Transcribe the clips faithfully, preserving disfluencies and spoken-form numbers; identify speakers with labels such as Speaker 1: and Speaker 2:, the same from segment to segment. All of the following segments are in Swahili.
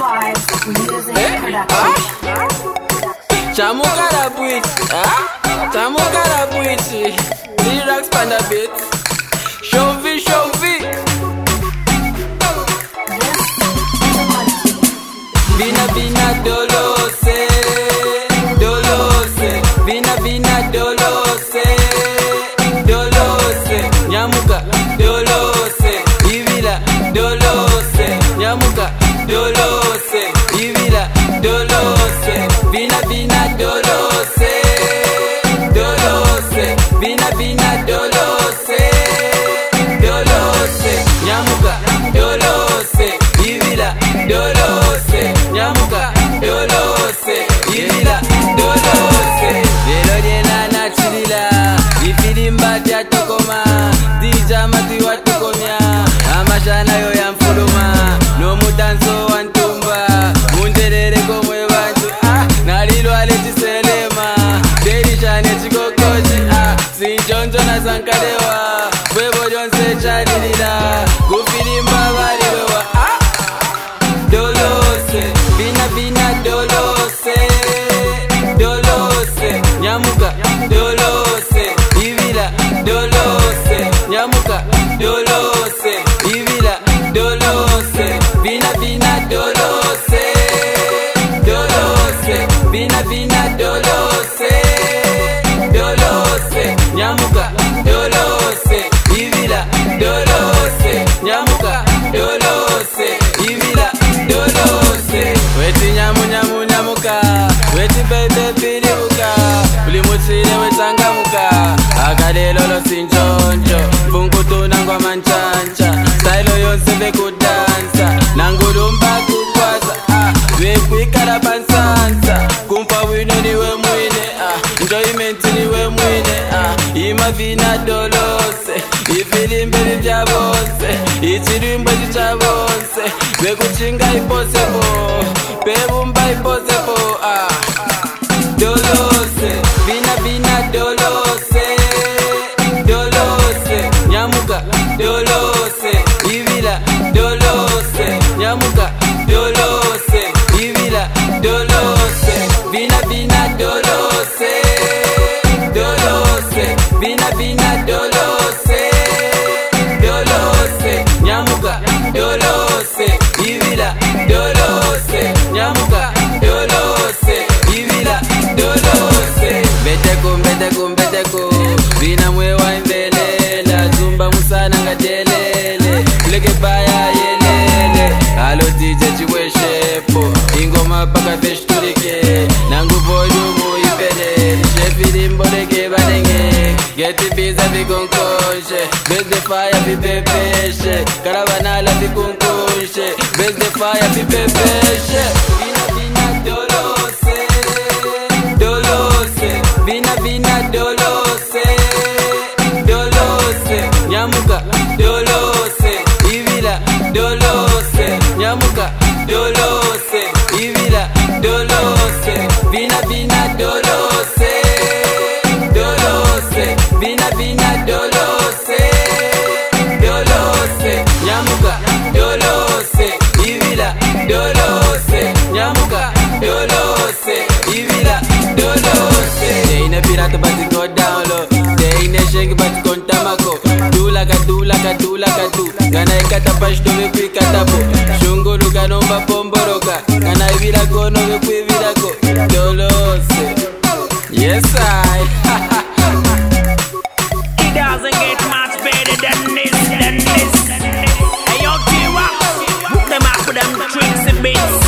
Speaker 1: Vibes Music Production.
Speaker 2: Chamuka la bwiti, ah? Chamuka la bwiti. T-Rax panda bit. Shovi, shovi. Bina bina dolose, dolose. Bina bina dolose, dolose. Nyamuka dolose, ivila dolose. Nyamuka dolose, ivila dolose. Bina bina dolose, dolose. Bina bina dolose, dolose. Nyamuka dolose, ivila dolose. Nyamuka dolose, ivila dolose. Lelo jena na chilila, ifilimba tia tokoma. Dija mati watukomya, amashana yo ya mfuluma. No mudanso wantumba, munderere komwe bantu. Ah, nalilwa letiselema, derishane chikokochi. Ah, sinjonjo na sankalewa, webo jonse chanilila. Kufilimba baliwewa, ah, dolose. Bina bina dolose, dolose. Nyamuka dolose, ivila dolose. Nyamuka dolose, ivila dolose. Bina bina dolose, dolose. Bina bina dolose, dolose. Nyamuka dolose, ivila dolose. Nyamuka dolose, ivila dolose. Weti nyamu nyamu nyamuka, weti bebe pilibuka. Ulimutsile wetangamuka, akalelolo sinjonjo. Bunkutu nangwa manchancha, stylo yonse bekudansa. Nangulumba kukwaza, ah, wekwikala pansansa. Kumpa wino niwe mwine, ah, enjoyment niwe mwine, ah. Imavina dolose, ifilimbe livyabonse. Ichirimbo chichabonse, bekuchinga iposebo. Bebumba iposebo, ah. Dolose, bina bina dolose, dolose. Nyamuka dolose, ivila dolose. Nyamuka dolose, ivila dolose. Bina bina dolose, dolose. Bina bina dolose, dolose. Nyamuka dolose, ivila dolose. Nyamuka dolose, ivila dolose. Beteko beteko beteko, bina mwewa imbelela. Zumba musana ngatelele, leke baya yelele. Alo D J chiweshepo, ingoma paka feshtulike. Nangu volumu ipelele, shefilimbo leke badenge. Geti biza vikunkoshe, bez the fire vipepeshe. Karavanala vikunkushe, bez the fire vipepeshe. Bina bina dolose, dolose. Bina bina dolose, dolose. Nyamuka dolose, ivila dolose. Nyamuka dolose, ivila dolose. Bina bina dolose, dolose. Bina bina dolose, dolose. Nyamuka dolose, ivila dolose. Nyamuka dolose, ivila dolose. They ain't a pirate but it go down low. They ain't a shake but it go tamako. Do like a do like a do like a do. Gana ikata pash to me quick atabo. Shunguru ganomba pomboroka. Gana ivila go no me kwi vila go. Dolose. Yes I.
Speaker 3: It doesn't get much better than this, than this. Hey yo T-Rax, hook them up with them tricks and bits.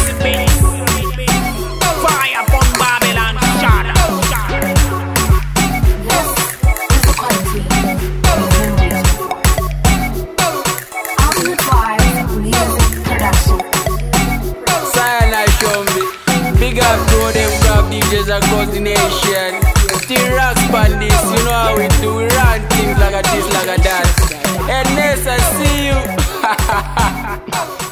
Speaker 3: Fire upon Babylon, shut up.
Speaker 1: Ultimate Vibes Music Production.
Speaker 2: Cyanide show me. Big up to them grab D Js across the nation. T-Rax pandis, you know how we do. We run things like a this, like a that. And next I see you.